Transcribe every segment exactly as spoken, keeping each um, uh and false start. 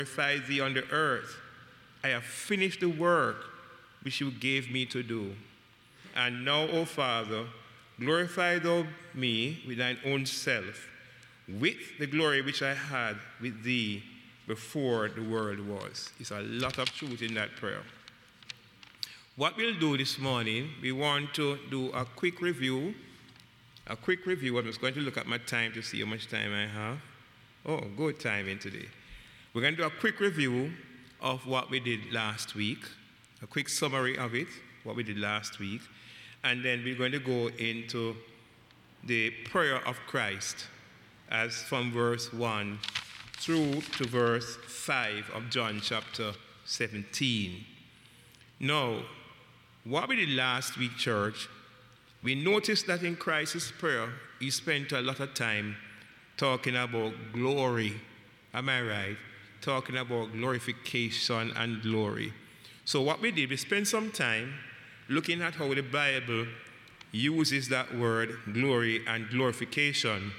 glorify thee on the earth. I have finished the work which you gave me to do. And now, O Father, glorify thou me with thine own self, with the glory which I had with thee before the world was. It's a lot of truth in that prayer. What we'll do this morning, we want to do a quick review. A quick review. I'm just going to look at my time to see how much time I have. Oh, good timing today. We're going to do a quick review of what we did last week, a quick summary of it, what we did last week, and then we're going to go into the prayer of Christ as from verse one through to verse five of John chapter seventeen. Now, what we did last week, church, we noticed that in Christ's prayer, he spent a lot of time talking about glory. Am I right? Talking about glorification and glory. So what we did, we spent some time looking at how the Bible uses that word glory and glorification.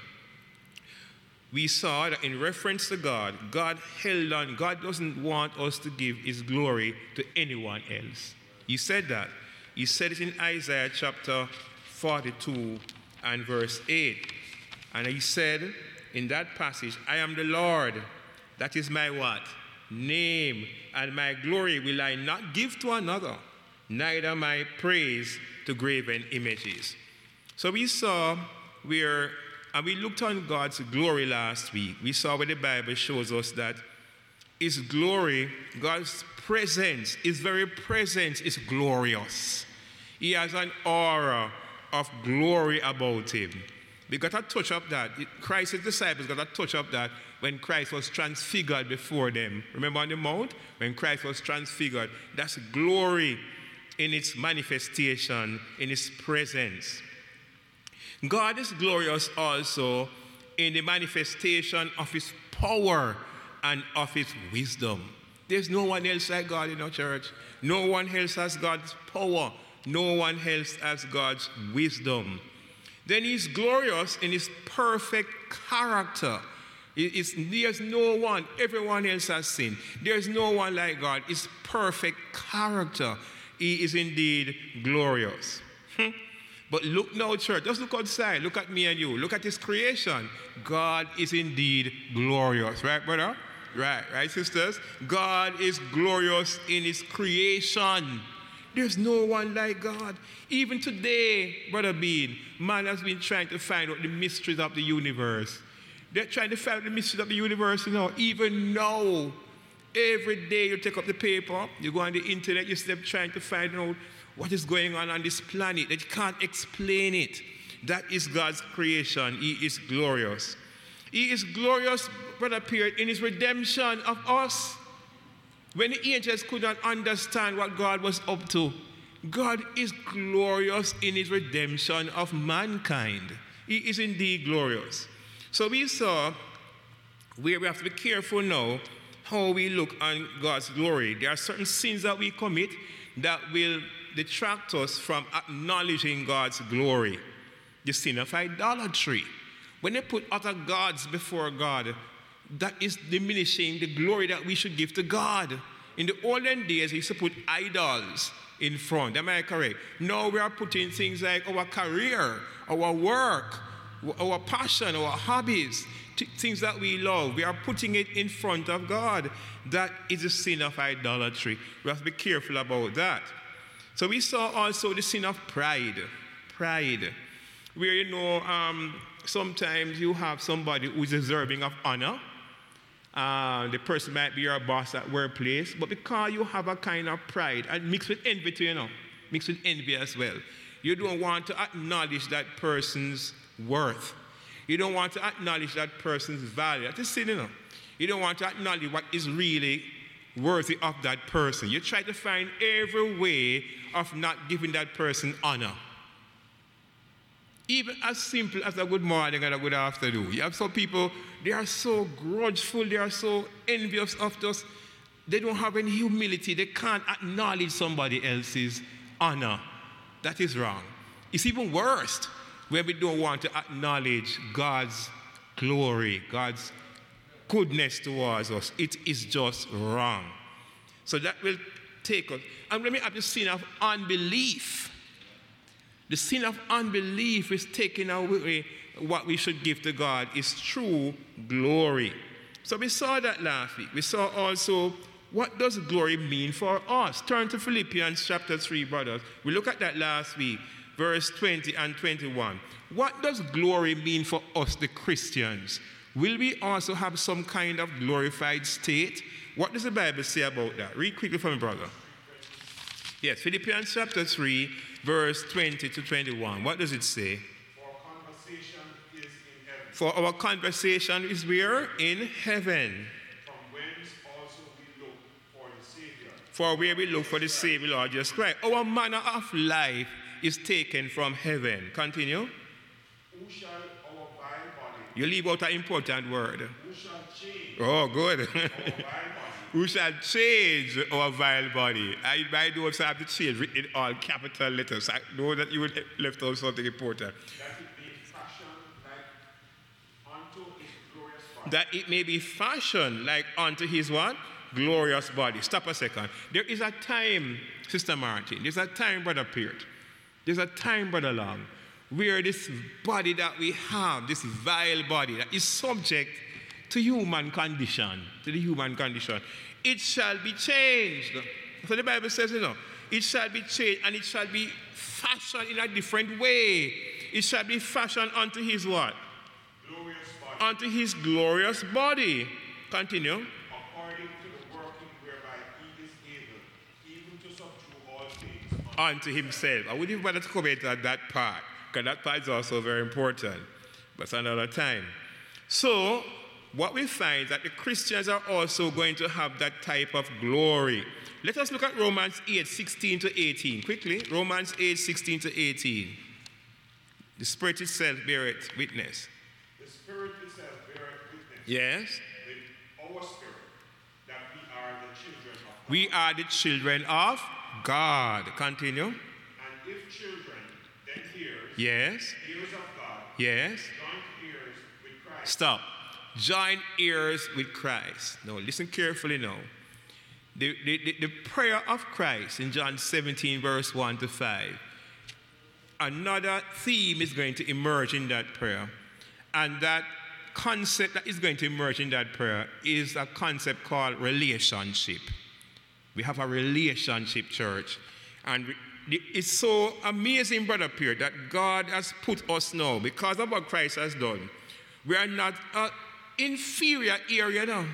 We saw that in reference to God, God held on. God doesn't want us to give his glory to anyone else. He said that. He said it in Isaiah chapter forty-two and verse eight. And he said in that passage, I am the Lord. That is my what? Name, and my glory will I not give to another, neither my praise to graven images. So we saw where, and we looked on God's glory last week. We saw where the Bible shows us that his glory, God's presence, his very presence is glorious. He has an aura of glory about him. We got to touch up that. Christ's disciples got to touch up that when Christ was transfigured before them. Remember on the mount? When Christ was transfigured. That's glory in its manifestation, in his presence. God is glorious also in the manifestation of his power and of his wisdom. There's no one else like God in our church. No one else has God's power. No one else has God's wisdom. Then he's glorious in his perfect character. It's, there's no one, everyone else has sinned. There's no one like God. His perfect character. He is indeed glorious. Hmm. But look now, church, just look outside. Look at me and you. Look at his creation. God is indeed glorious. Right, brother? Right, right, sisters? God is glorious in his creation. There's no one like God. Even today, Brother Bean, man has been trying to find out the mysteries of the universe. They're trying to find out the mysteries of the universe, you know. Even now, every day you take up the paper, you go on the internet, you start trying to find out what is going on on this planet. That you can't explain it. That is God's creation. He is glorious. He is glorious, Brother Pierre, in his redemption of us. When the angels could not understand what God was up to, God is glorious in his redemption of mankind. He is indeed glorious. So we saw where we have to be careful now how we look on God's glory. There are certain sins that we commit that will detract us from acknowledging God's glory. The sin of idolatry. When they put other gods before God, that is diminishing the glory that we should give to God. In the olden days, we used to put idols in front. Am I correct? Now we are putting things like our career, our work, our passion, our hobbies, t- things that we love. We are putting it in front of God. That is a sin of idolatry. We have to be careful about that. So we saw also the sin of pride. Pride. Where, you know, um, sometimes you have somebody who is deserving of honor. Uh, the person might be your boss at workplace, but because you have a kind of pride, and mixed with envy too, you know, mixed with envy as well, you don't want to acknowledge that person's worth. You don't want to acknowledge that person's value. That's a sin, you know. You don't want to acknowledge what is really worthy of that person. You try to find every way of not giving that person honor. Even as simple as a good morning and a good afternoon. You have some people, they are so grudgeful, they are so envious of us. They don't have any humility. They can't acknowledge somebody else's honor. That is wrong. It's even worse when we don't want to acknowledge God's glory, God's goodness towards us. It is just wrong. So that will take us. And let me have the sin of unbelief. The sin of unbelief is taking away what we should give to God is true glory. So we saw that last week. We saw also what does glory mean for us. Turn to Philippians chapter three, brothers. We looked at that last week, verse twenty and twenty-one. What does glory mean for us, the Christians? Will we also have some kind of glorified state? What does the Bible say about that? Read quickly for me, brother. Yes, Philippians chapter three, verse twenty to twenty-one. What does it say? For conversation is in heaven. For our conversation is where? In heaven. From whence also we look for the Savior. For where we look for the Savior, Lord Jesus Christ. Our manner of life is taken from heaven. Continue. Who shall our vile body? You leave out an important word. Who shall change Oh, good. our vile body? Who shall change our vile body? I, I don't have to change written in all capital letters. I know that you would have left out something important. That it be fashioned like unto his glorious body. That it may be fashioned like unto his what? Glorious body. Stop a second. There is a time, Sister Martin, there's a time, Brother Peart, there's a time, Brother Long, where this body that we have, this vile body that is subject to human condition, to the human condition, it shall be changed. So the Bible says, you know, it shall be changed and it shall be fashioned in a different way. It shall be fashioned unto his what? Glorious body. Unto his glorious body. Continue. According to the working whereby he is able, even to subdue all things Unto himself. I wouldn't even bother to comment on that part, because that part is also very important. But it's another time. So, what we find is that the Christians are also going to have that type of glory. Let us look at Romans eight, sixteen to eighteen. Quickly, Romans eight, sixteen to eighteen. The Spirit itself beareth witness. The Spirit itself beareth witness Yes? with our spirit that we are the children of God. We are the children of God. Continue. And if children, then heirs, Yes? heirs of God, Yes? joint heirs with Christ. Stop. Join ears with Christ. Now, listen carefully now. The, the, the, the prayer of Christ in John seventeen, verse one to five. Another theme is going to emerge in that prayer. And that concept that is going to emerge in that prayer is a concept called relationship. We have a relationship, church. And we, it's so amazing, Brother Peart, that God has put us now, because of what Christ has done, we are not an inferior area now.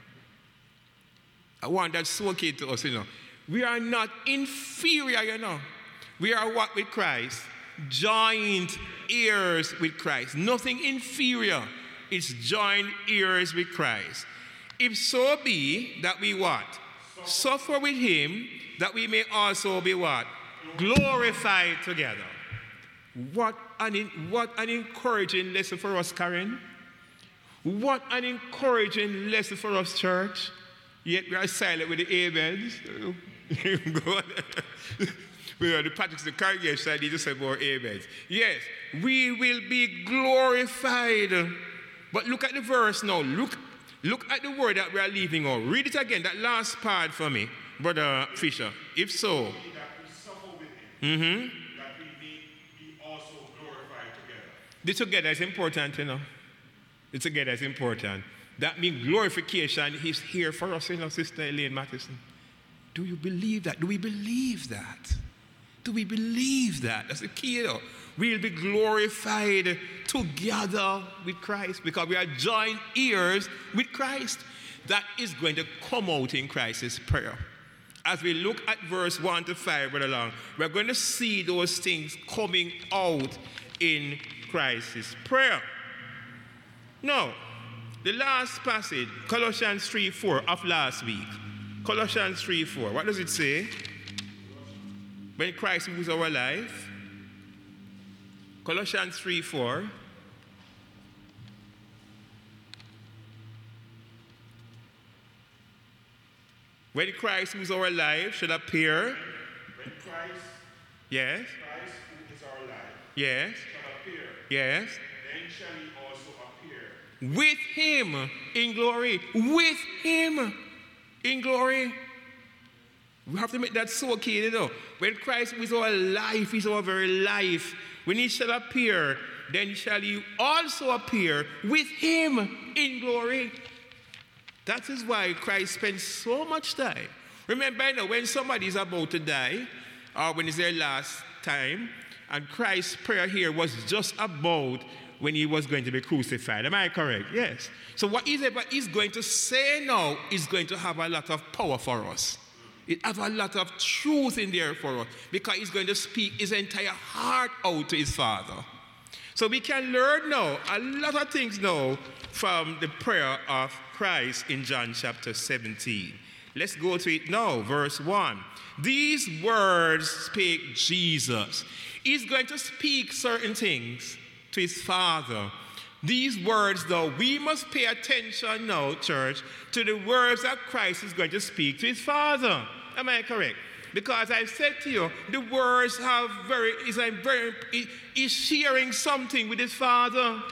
I want that so key to us, you know. We are not inferior, you know. We are what with Christ? Joint heirs with Christ. Nothing inferior. It's joint heirs with Christ. If so be that we what? Suffer with him, that we may also be what? Glorified together. What an, in, what an encouraging lesson for us, Karen. What an encouraging lesson for us, church. Yet we are silent with the amens. We are the Patrick's the congregation, I need to say more amens. Yes, we will be glorified. But look at the verse now. Look, look at the word that we are leaving out. Read it again, that last part for me, Brother Fisher. If so. That we suffer with him, Mm-hmm. that we may be also glorified together. The together is important, you know. The together is important. That means glorification is here for us, you know, Sister Elaine Matheson. Do you believe that? Do we believe that? Do we believe that? That's the key, you know. We'll be glorified together with Christ because we are joint heirs with Christ. That is going to come out in Christ's prayer. As we look at verse one to five, Brother Long, we're going to see those things coming out in Christ's prayer. Now, the last passage, Colossians three four of last week. Colossians three four. What does it say? When Christ was our life. Colossians three four. When Christ who is our life shall appear. When Christ, Yes. Christ who is our life, Yes. shall appear, Yes. then shall he also appear with him in glory. With him in glory. We have to make that so key, you know. When Christ is our life, is our very life, when he shall appear, then shall you also appear with him in glory. That is why Christ spends so much time. Remember, you know, when somebody is about to die, or when it's their last time, and Christ's prayer here was just about when he was going to be crucified. Am I correct? Yes. So what is it but he's going to say now is going to have a lot of power for us. It has a lot of truth in there for us, because he's going to speak his entire heart out to his Father. So we can learn now a lot of things now from the prayer of Christ in John chapter seventeen. Let's go to it now, verse one. These words spake Jesus. He's going to speak certain things to his Father. These words, though, we must pay attention now, church, to the words that Christ is going to speak to his Father. Am I correct? Because I said to you, the words have very, is a very, is sharing something with his Father.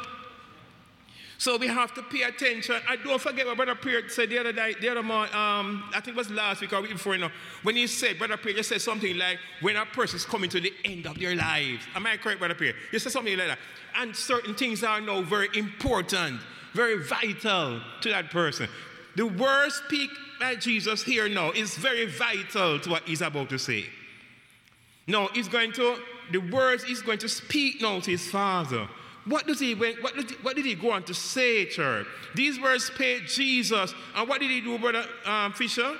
So we have to pay attention. And don't forget what Brother Pierre said the other day, the other morning, um, I think it was last week or week before, you know, when he said, Brother Pierre just said something like, when a person is coming to the end of their lives. Am I correct, Brother Pierre? You said something like that. And certain things are now very important, very vital to that person. The words speak by Jesus here now is very vital to what he's about to say. Now, he's going to, the words he's going to speak now to his Father. What does he, what did he, what did he go on to say, church? These words paid Jesus. And what did he do, Brother um, Fisher?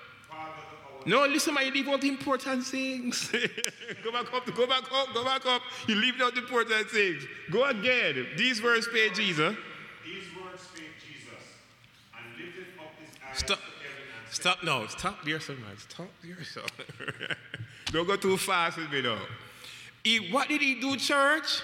No, listen, man, you leave out the important things. Go back up, go back up, go back up. You leave out the important things. Go again. These words paid Jesus. These words paid Jesus, and lifted up his eyes Stop. to heaven and said, Stop now. Stop there, son, man. Stop there, son. Don't go too fast with me now. He, what did he do, church?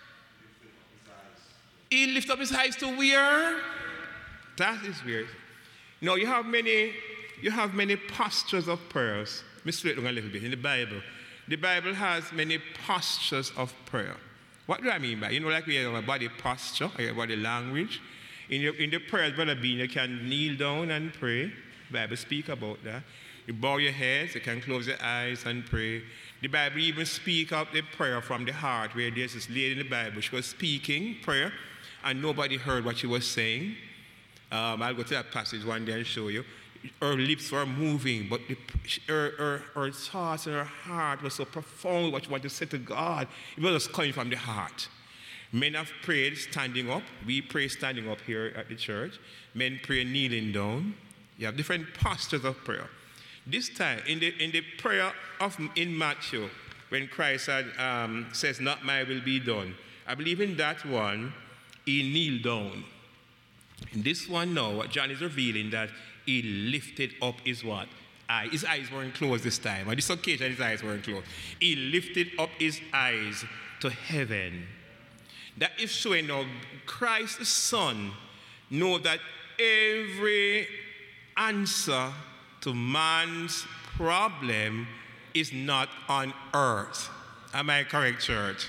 He lifted up his eyes to where? That is weird. No, you have many, you have many postures of prayers. Let me slow it down a little bit. In the Bible, the Bible has many postures of prayer. What do I mean by? You know, like we have a body posture, a body language. In, your, in the prayers, Brother Bean, you can kneel down and pray. The Bible speaks about that. You bow your heads, you can close your eyes and pray. The Bible even speaks of the prayer from the heart, where there's this lady in the Bible. She was speaking prayer, and nobody heard what she was saying. Um, I'll go to that passage one day and show you. Her lips were moving, but the, her, her, her thoughts and her heart was so profound what she wanted to say to God. It was just coming from the heart. Men have prayed standing up. We pray standing up here at the church. Men pray kneeling down. You have different postures of prayer. This time, in the, in the prayer of in Matthew, when Christ had, um, says, not my will be done, I believe in that one, he kneeled down. In this one now, what John is revealing, that he lifted up his what? Eye. His eyes weren't closed this time. On this occasion, his eyes weren't closed. He lifted up his eyes to heaven. That is showing now Christ the Son know that every answer to man's problem is not on earth. Am I correct, church?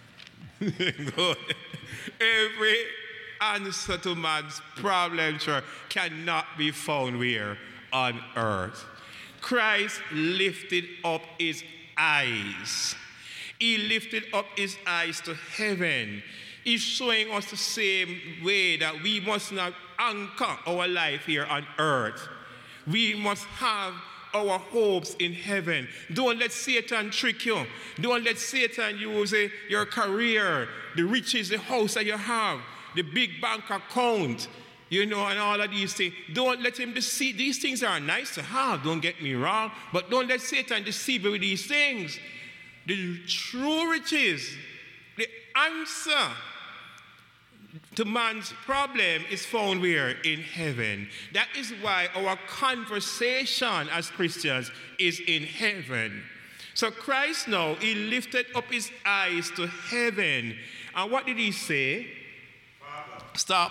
Good. Every answer to man's problem, church, cannot be found where? On earth. Christ lifted up his eyes. He lifted up his eyes to heaven. He's showing us the same way that we must not anchor our life here on earth. We must have our hopes in heaven. Don't let Satan trick you. Don't let Satan use uh, your career, the riches, the house that you have, the big bank account, you know, and all of these things. Don't let him deceive. These things are nice to have, don't get me wrong, but don't let Satan deceive you with these things. The true riches, the answer to man's problem is found where? In heaven. That is why our conversation as Christians is in heaven. So Christ now, he lifted up his eyes to heaven. And what did he say? Father. Stop.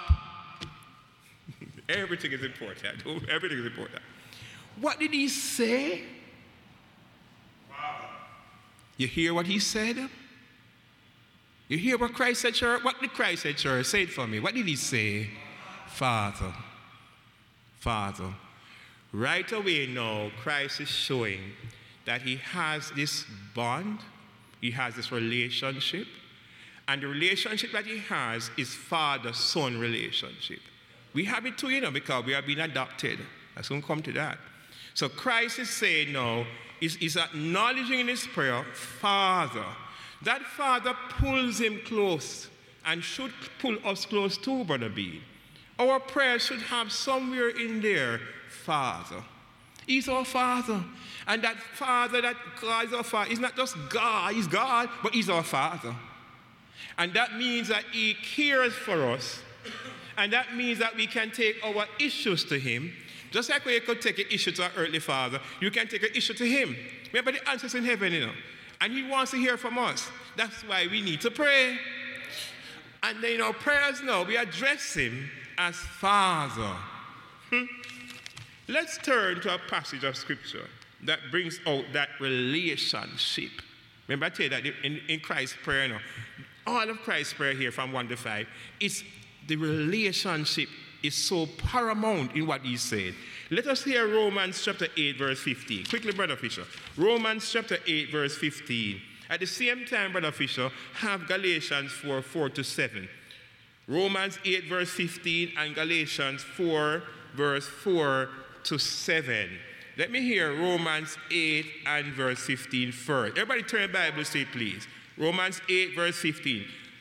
Everything is important. Everything is important. What did he say? Father. You hear what he said? You hear what Christ said, church? What did Christ say, church? Say it for me. What did he say? Father. Father. Right away now, Christ is showing that he has this bond, he has this relationship, and the relationship that he has is father-son relationship. We have it too, you know, because we have been adopted. I soon come to that. So Christ is saying now, is, is acknowledging in his prayer, Father. That Father pulls him close and should pull us close too, Brother B. Our prayer should have somewhere in there, Father. He's our Father. And that Father, that God is our Father, is not just God, he's God, but he's our Father. And that means that he cares for us. And that means that we can take our issues to him. Just like when you could take an issue to our earthly father, you can take an issue to him. Remember, the answer's in heaven, you know. And he wants to hear from us. That's why we need to pray. And then in our prayers now, we address him as Father. Hmm? Let's turn to a passage of Scripture that brings out that relationship. Remember, I tell you that in, in Christ's prayer now, all of Christ's prayer here from one to five, is the relationship is so paramount in what he said. Let us hear Romans chapter eight, verse fifteen. Quickly, Brother Fisher. Romans chapter eight, verse fifteen. At the same time, Brother Fisher, have Galatians four, four to seven. Romans eight, verse fifteen, and Galatians four, verse four to seven. Let me hear Romans eight and verse fifteen first. Everybody turn your Bible, say please. Romans eight, verse fifteen.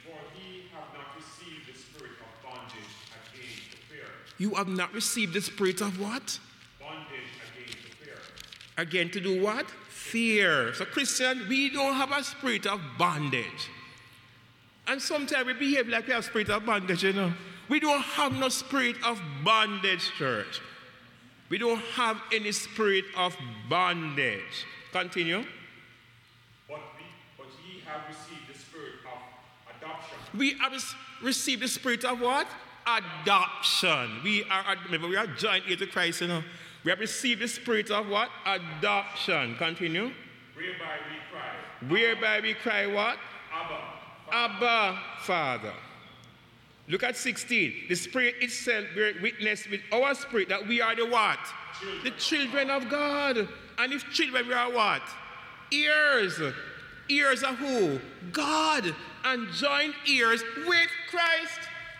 You have not received the spirit of what? Bondage again to fear. Again to do what? Fear. So Christian, we don't have a spirit of bondage. And sometimes we behave like we have spirit of bondage, you know. We don't have no spirit of bondage, church. We don't have any spirit of bondage. Continue. But, we, but ye have received the spirit of adoption. We have received the spirit of what? Adoption. We are, remember, we are joined here to Christ, you know. We have received the spirit of what? Adoption. Continue. Whereby we cry. Whereby we cry what? Abba. Abba, Father. Look at sixteen. The Spirit itself bear witness with our spirit that we are the what? Children. The children of God. And if children, we are what? Ears. Ears of who? God. And joined ears with Christ.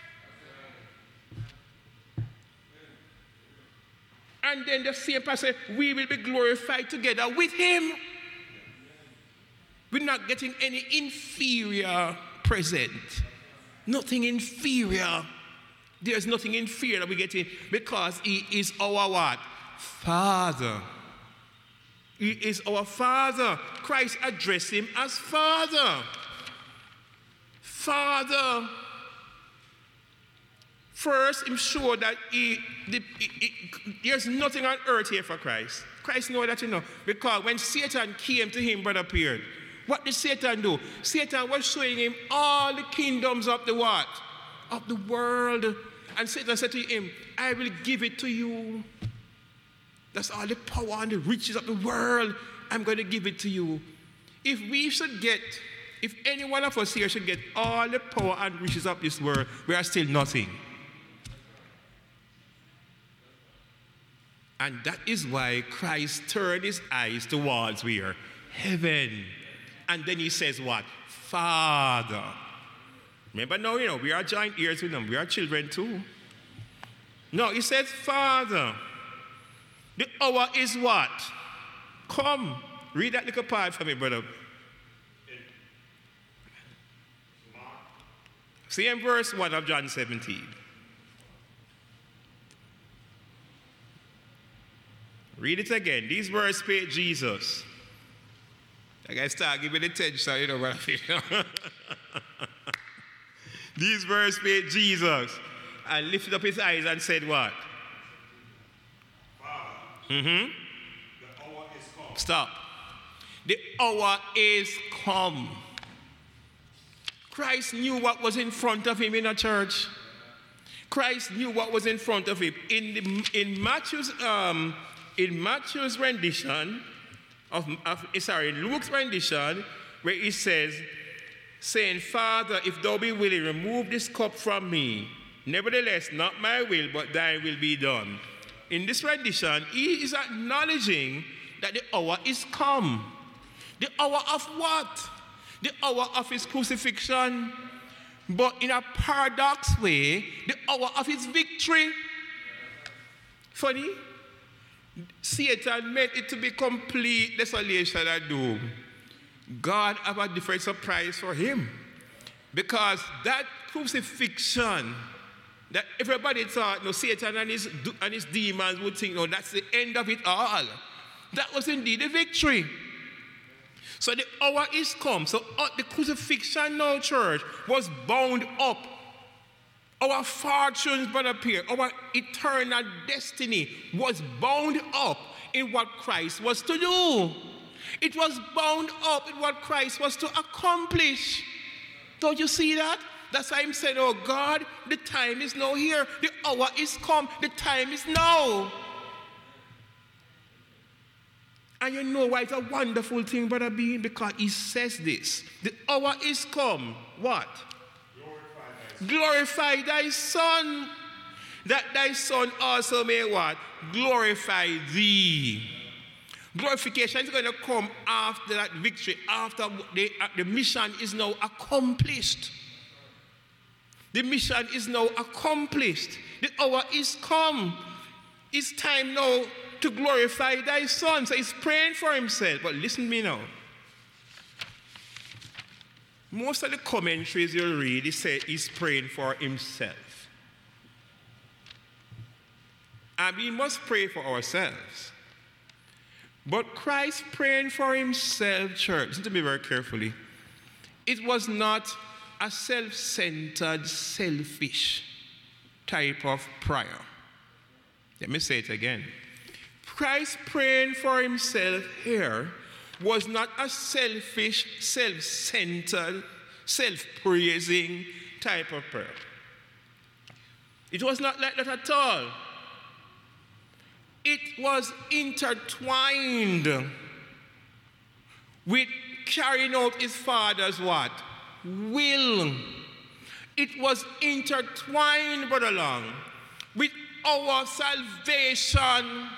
And then the same passage, we will be glorified together with him. We're not getting any inferior present. Nothing inferior. There's nothing inferior that we're getting because he is our what? Father. He is our Father. Christ addressed him as Father. Father. First, I'm sure that he, the, he, he, there's nothing on earth here for Christ. Christ knows that, you know, because when Satan came to him, Brother Pierre, what did Satan do? Satan was showing him all the kingdoms of the what? Of the world. And Satan said to him, I will give it to you. That's all the power and the riches of the world. I'm going to give it to you. If we should get, if any one of us here should get all the power and riches of this world, we are still nothing. And that is why Christ turned his eyes towards where? Heaven. And then he says what? Father. Remember now, you know, we are joint heirs with him. We are children too. No, he says Father. The hour is what? Come. Read that little part for me, brother. See in verse one of John seventeen. Read it again. These words spake Jesus. I gotta start giving attention, you know what I feel. These words spake Jesus and lifted up his eyes and said what? Father, Mm-hmm. the hour is come. Stop. The hour is come. Christ knew what was in front of him in a church. Christ knew what was in front of him. In the, in Matthew's um, in Matthew's rendition of, of sorry, in Luke's rendition, where he says, saying, Father, if thou be willing, remove this cup from me. Nevertheless, not my will, but thine will be done. In this rendition, he is acknowledging that the hour is come. The hour of what? The hour of his crucifixion. But in a paradox way, the hour of his victory. Funny? Satan meant it to be complete desolation and doom. God have a different surprise for him. Because that crucifixion that everybody thought, no, Satan and his, and his demons would think, no, that's the end of it all. That was indeed a victory. So the hour is come. So uh, the crucifixion now, church, was bound up. Our fortunes, Brother Pierre, our eternal destiny was bound up in what Christ was to do. It was bound up in what Christ was to accomplish. Don't you see that? That's why I'm saying, oh God, the time is now here. The hour is come. The time is now. And you know why it's a wonderful thing, Brother Bean? Because he says this. The hour is come. What? Glorify thy Son, that thy Son also may what? Glorify thee. Glorification is going to come after that victory, after the, uh, the mission is now accomplished. The mission is now accomplished. The hour is come. It's time now to glorify thy Son. So he's praying for himself. But listen to me now. Most of the commentaries you read, he said he's praying for himself. And we must pray for ourselves. But Christ praying for himself, church, listen to me very carefully. It was not a self-centered, selfish type of prayer. Let me say it again. Christ praying for himself here was not a selfish, self-centered, self-praising type of prayer. It was not like that at all. It was intertwined with carrying out his Father's what? Will. It was intertwined, Brother Long, with our salvation.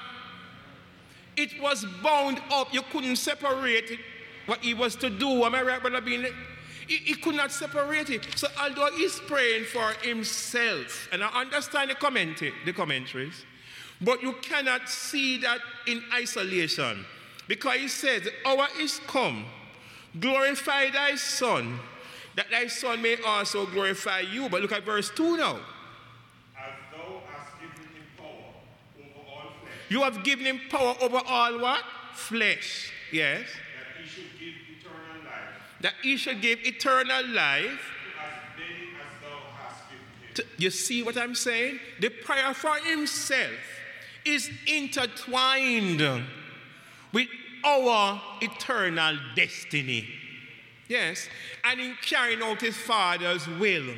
It was bound up. You couldn't separate it, what he was to do. Am I right, Brother Bean? He, he could not separate it. So although he's praying for himself, and I understand the, commenta- the commentaries, but you cannot see that in isolation. Because he says, the hour is come. Glorify thy Son, that thy Son may also glorify you. But look at verse two now. As thou hast given him power over all flesh. You have given him power over all what? Flesh. Yes. That he should give eternal life. That he should give eternal life. As many as thou hast given him. To, you see what I'm saying? The prayer for himself is intertwined with our eternal destiny. Yes. And in carrying out his Father's will.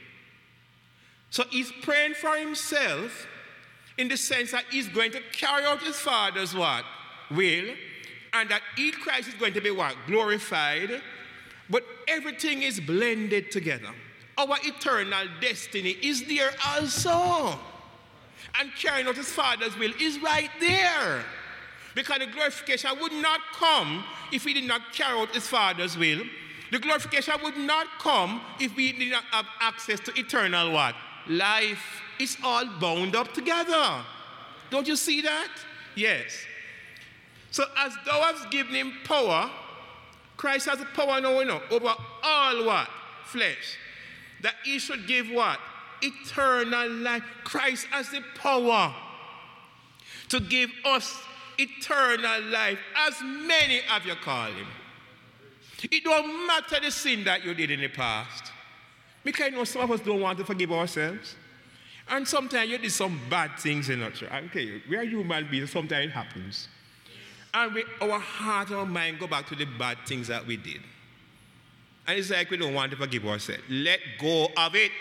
So he's praying for himself in the sense that he's going to carry out his Father's what? Will. And that he, Christ, is going to be what? Glorified. But everything is blended together. Our eternal destiny is there also. And carrying out his Father's will is right there. Because the glorification would not come if he did not carry out his Father's will. The glorification would not come if we did not have access to eternal what? Life. It's all bound up together. Don't you see that? Yes. So as thou hast given him power, Christ has the power now, you know, over all what? Flesh. That he should give what? Eternal life. Christ has the power to give us eternal life, as many of you call him. It don't matter the sin that you did in the past. Because you know some of us don't want to forgive ourselves. And sometimes you did some bad things in our church. Okay, we are human beings, sometimes it happens. And we, our heart and our mind go back to the bad things that we did. And it's like we don't want to forgive ourselves. Let go of it.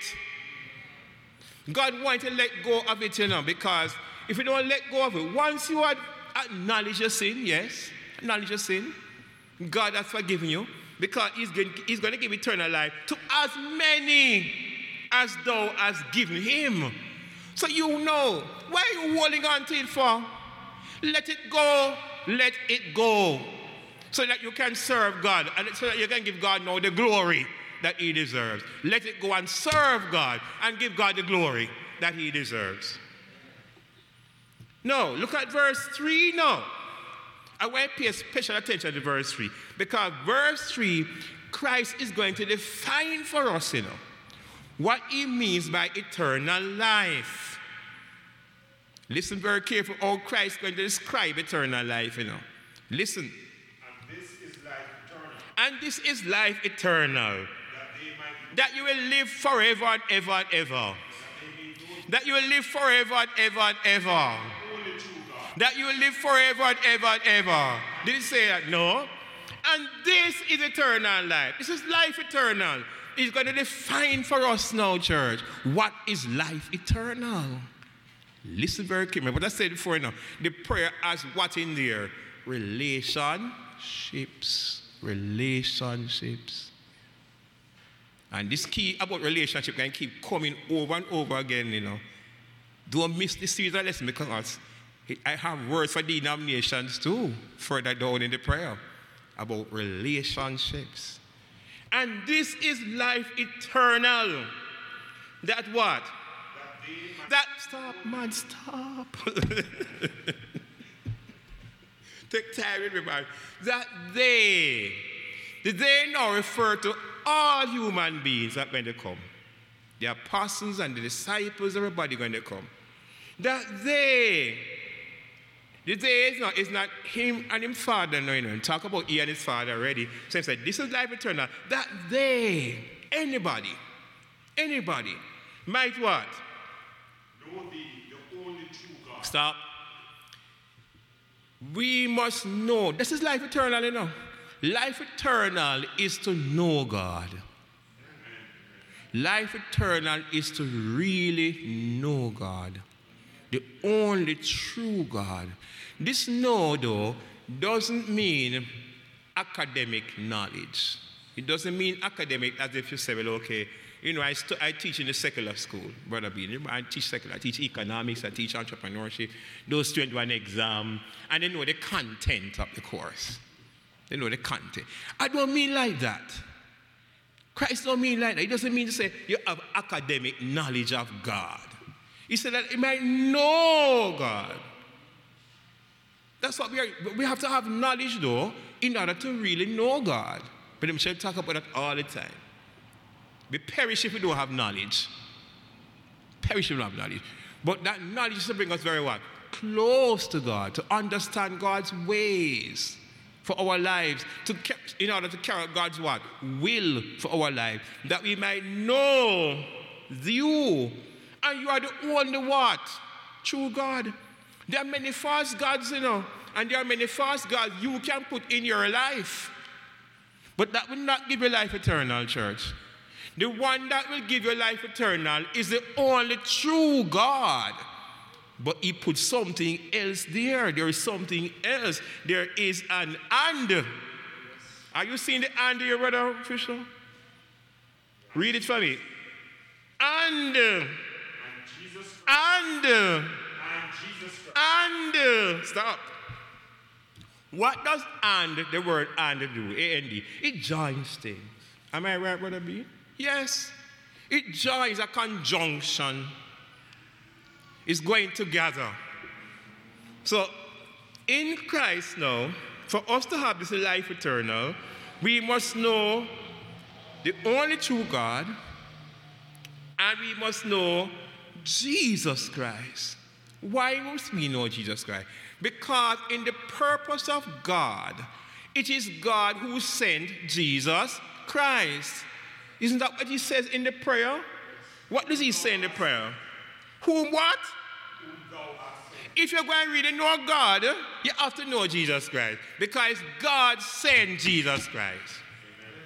God wants to let go of it, you know, because if you don't let go of it, once you had acknowledge your sin, yes, acknowledge your sin, God has forgiven you, Because he's going, he's going to give eternal life to as many as thou hast given him. So you know, why are you holding on to it for? Let it go, let it go. So that you can serve God, and so that you can give God now the glory that he deserves. Let it go and serve God and give God the glory that he deserves. No, look at verse three now. I want to pay special attention to verse three, because verse three, Christ is going to define for us, you know, what he means by eternal life. Listen very carefully how Christ is going to describe eternal life, you know. Listen. And this is life eternal. And this is life eternal. That they might That you will live forever and ever and ever. That you will live forever and ever and ever. only true God. That you will live forever and ever and ever. Did it say that? No. And this is eternal life. This is life eternal. He's going to define for us now, church, what is life eternal. Listen very carefully. What I said before now, the prayer has what in there? Relationships. Relationships. And this key about relationship can keep coming over and over again, you know. Don't miss this series of lessons, because I have words for denominations too, further down in the prayer, about relationships. And this is life eternal. That what? That, stop, man, stop. Take time with me, man. That they, the they now refer to all human beings that are going to come. The apostles and the disciples, everybody going to come. That they, the they is not, is not him and his father, no, you know. Talk about he and his father already. So he said, this is life eternal. That they, anybody, anybody, might what? Know thee, the only true God. Stop. We must know. This is life eternal, you know. Life eternal is to know God. Life eternal is to really know God. The only true God. This know, though, doesn't mean academic knowledge. It doesn't mean academic as if you say, well, okay, you know, I, st- I teach in the secular school, Brother Bean. I teach secular. I teach economics. I teach entrepreneurship. Those students do an exam, and they know the content of the course. They know the content. I don't mean like that. Christ don't mean like that. He doesn't mean to say you have academic knowledge of God. He said that you might know God. That's what we are. We have to have knowledge, though, in order to really know God. But I'm sure talk about that all the time. We perish if we don't have knowledge. Perish if we don't have knowledge. But that knowledge is to bring us very what? Close to God, to understand God's ways for our lives, to in order to carry out God's what? Will for our life, that we might know you. And you are the only what? True God. There are many false gods, you know, and there are many false gods you can put in your life. But that will not give you life eternal, church. The one that will give you life eternal is the only true God. But he put something else there. There is something else. There is an and. Are you seeing the and here, Brother Fisher? Read it for me. And. And Jesus Christ. And. And Jesus Christ. And. Stop. What does and, the word and do? A N D. It joins things. Am I right, Brother B? Yes. It joins a conjunction. It's going together. So, in Christ now, for us to have this life eternal, we must know the only true God, and we must know Jesus Christ. Why must we know Jesus Christ? Because in the purpose of God, it is God who sent Jesus Christ. Isn't that what he says in the prayer? What does he say in the prayer? Whom what? If you're going to really know God, you have to know Jesus Christ. Because God sent Jesus Christ. Amen.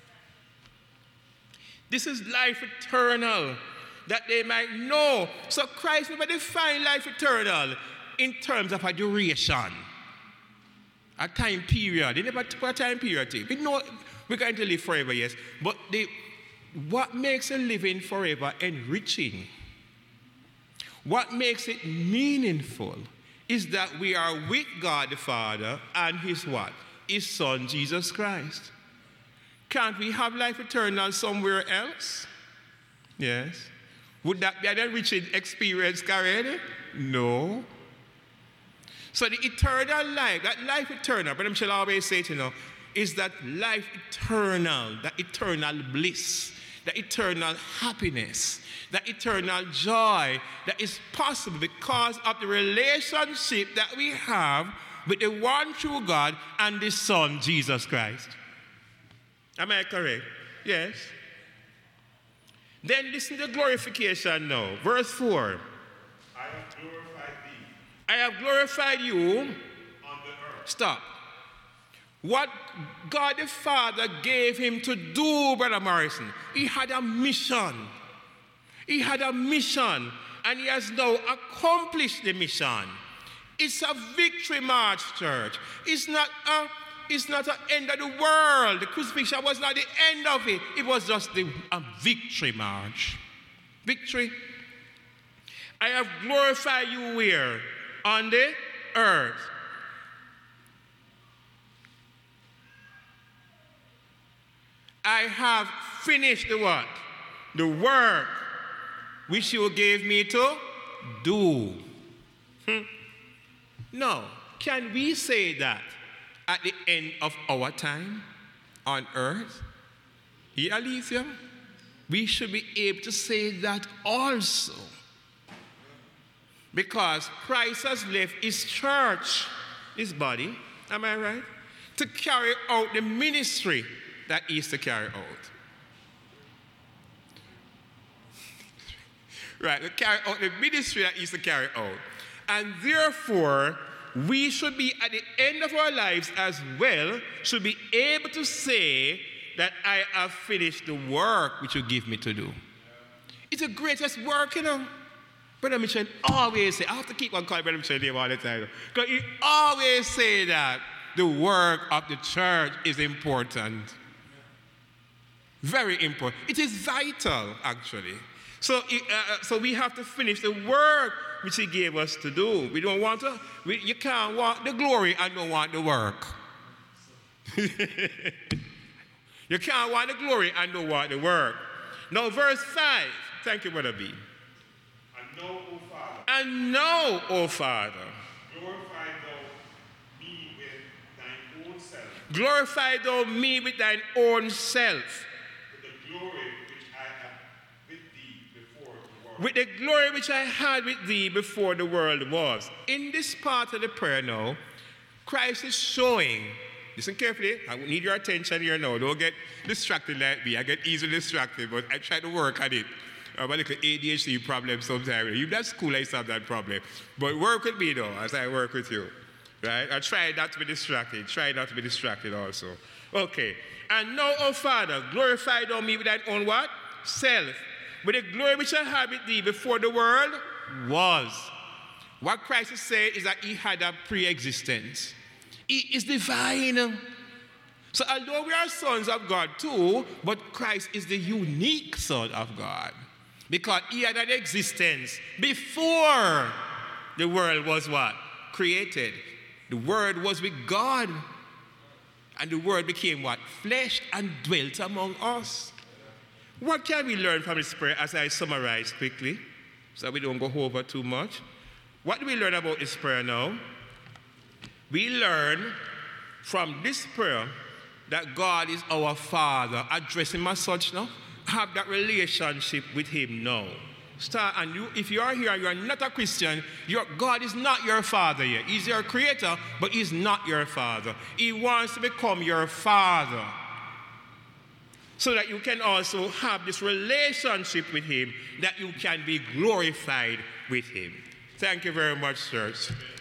This is life eternal, that they might know. So Christ never defined life eternal in terms of a duration. A time period. They never put a time period to it. We know we're going to live forever, yes. But the, what makes a living forever enriching, what makes it meaningful, is that we are with God the Father and his what? His Son, Jesus Christ. Can't we have life eternal somewhere else? Yes. Would that be an enriching experience, Karen? No. So the eternal life, that life eternal, Brother Michelle always say it, you know, is that life eternal, that eternal bliss, that eternal happiness, that eternal joy that is possible because of the relationship that we have with the one true God and the Son, Jesus Christ. Am I correct? Yes. Then listen to glorification now. Verse four. I have glorified thee I have glorified you. on the earth. Stop. What God the Father gave him to do, Brother Morrison, he had a mission. He had a mission, and he has now accomplished the mission. It's a victory march, church. It's not a, it's not the end of the world. The crucifixion was not the end of it. It was just the, a victory march. Victory. I have glorified you where? On the earth. I have finished the what? The work which you gave me to do. Hmm. Now, can we say that at the end of our time on earth? Here, Alicia, we should be able to say that also. Because Christ has left his church, his body, am I right? To carry out the ministry that he is to carry out. Right, to carry out the ministry that he is to carry out. And therefore, we should be at the end of our lives as well, should be able to say that I have finished the work which you give me to do. It's the greatest work, you know. Brother Michel always say, I have to keep on calling Brother Michel name all the time, because he always say that the work of the church is important. Very important. It is vital, actually. So, uh, so we have to finish the work which he gave us to do. We don't want to, we, you can't want the glory and don't want the work. You can't want the glory and don't want the work. Now, verse five. Thank you, Brother B. And know, O Father, And know, O Father, glorify thou me with thine own self, glorify thou me with thine own self, with the glory which I had with thee before the world. with the glory which I had with thee before the world was. In this part of the prayer now, Christ is showing, listen carefully, I need your attention here now. Don't get distracted like me. I get easily distracted, but I try to work on it. I have a little A D H D problem sometimes. Even at school, I used to have that problem. But work with me, though, as I work with you. Right? I try not to be distracted. Try not to be distracted also. Okay. And now, O Father, glorify thou me with thine own what? Self. With the glory which I had with thee before the world was. What Christ is saying is that he had a pre-existence. He is divine. So although we are sons of God too, but Christ is the unique Son of God. Because he had an existence before the world was what? Created. The Word was with God. And the Word became what? Flesh and dwelt among us. What can we learn from this prayer as I summarize quickly, so we don't go over too much? What do we learn about this prayer now? We learn from this prayer that God is our Father. Address him as such now. Have that relationship with him now. Start, and you, if you are here and you are not a Christian, your, God is not your Father yet. He's your Creator, but he's not your Father. He wants to become your Father, so that you can also have this relationship with him, that you can be glorified with him. Thank you very much, church.